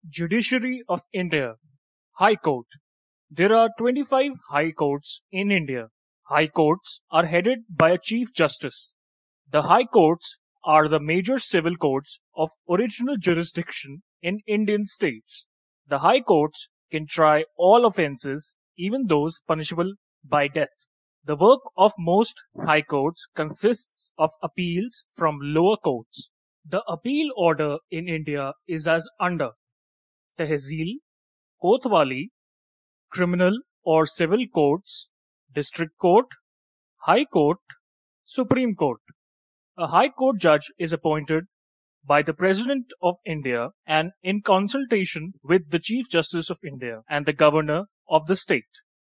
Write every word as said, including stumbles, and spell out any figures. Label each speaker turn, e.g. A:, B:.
A: Judiciary of India. High Court. There are twenty-five High Courts in India. High Courts are headed by a Chief Justice. The High Courts are the major civil courts of original jurisdiction in Indian states. The High Courts can try all offences, even those punishable by death. The work of most High Courts consists of appeals from lower courts. The appeal order in India is as under: Tehsil, Kotwali, Criminal or Civil Courts, District Court, High Court, Supreme Court. A High Court judge is appointed by the President of India and in consultation with the Chief Justice of India and the Governor of the state.